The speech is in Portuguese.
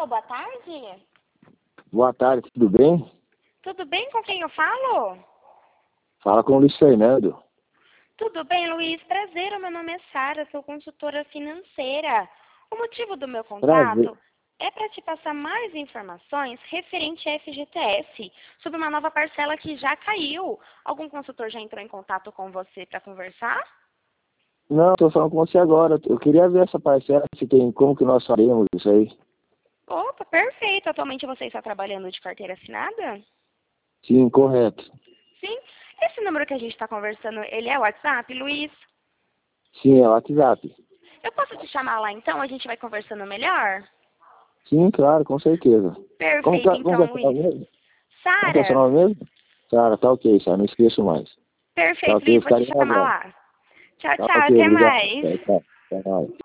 boa tarde. Boa tarde, tudo bem? Tudo bem? Com quem eu falo? Fala com o Luiz Fernando. Tudo bem, Luiz? Prazer, meu nome é Sara, sou consultora financeira. O motivo do meu Prazer. contato é para te passar mais informações referente à FGTS, sobre uma nova parcela que já caiu. Algum consultor já entrou em contato com você para conversar? Não, estou falando com você agora. Eu queria ver essa parcela, se tem, como que nós faremos isso aí. Opa, perfeito. Atualmente você está trabalhando de carteira assinada? Sim, correto. Sim. Esse número que a gente está conversando, ele é o WhatsApp, Luiz? Sim, é o WhatsApp. Eu posso te chamar lá então? A gente vai conversando melhor? Sim, claro, com certeza. Perfeito, Como que é então, seu Luiz. nome mesmo? Como que é seu Sara, nome mesmo? Sara, tá ok, Sara, não esqueço mais. Tá perfeito, ok, Luiz. Vou te ficarei chamar aguardando. lá. Tchau, Tá tchau. ok, Até obrigado. mais. Tchau, tchau. Até mais.